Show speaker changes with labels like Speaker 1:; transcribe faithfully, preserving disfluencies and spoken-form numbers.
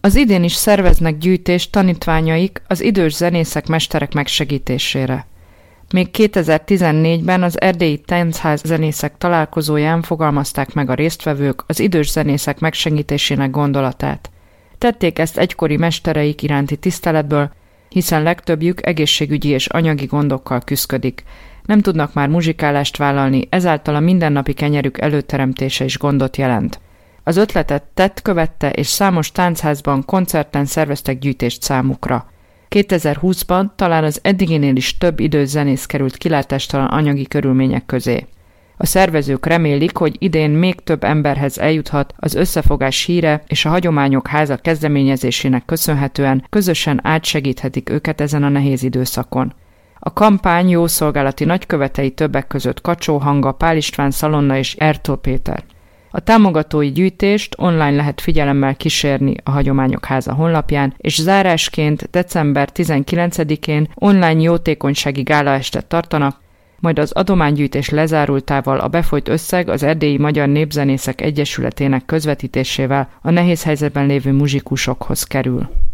Speaker 1: Az idén is szerveznek gyűjtést tanítványaik az idős zenészek, mesterek megsegítésére. Még kétezer-tizennégyben az Erdélyi Táncház zenészek találkozóján fogalmazták meg a résztvevők az idős zenészek megsegítésének gondolatát. Tették ezt egykori mestereik iránti tiszteletből, hiszen legtöbbjük egészségügyi és anyagi gondokkal küszködik. Nem tudnak már muzsikálást vállalni, ezáltal a mindennapi kenyerük előteremtése is gondot jelent. Az ötletet tett követte, és számos táncházban, koncerten szerveztek gyűjtést számukra. kétezer-húszban talán az eddiginél is több idős zenész került kilátástalan anyagi körülmények közé. A szervezők remélik, hogy idén még több emberhez eljuthat az összefogás híre, és a Hagyományok Háza kezdeményezésének köszönhetően közösen átsegíthetik őket ezen a nehéz időszakon. A kampány jószolgálati nagykövetei többek között Kacsó Hanga, Pál István Szalonna és Ertl Péter. A támogatói gyűjtést online lehet figyelemmel kísérni a Hagyományok Háza honlapján, és zárásként december tizenkilencedikén online jótékonysági gálaestet tartanak, majd az adománygyűjtés lezárultával a befolyt összeg az Erdélyi Magyar Népzenészek Egyesületének közvetítésével a nehéz helyzetben lévő muzsikusokhoz kerül.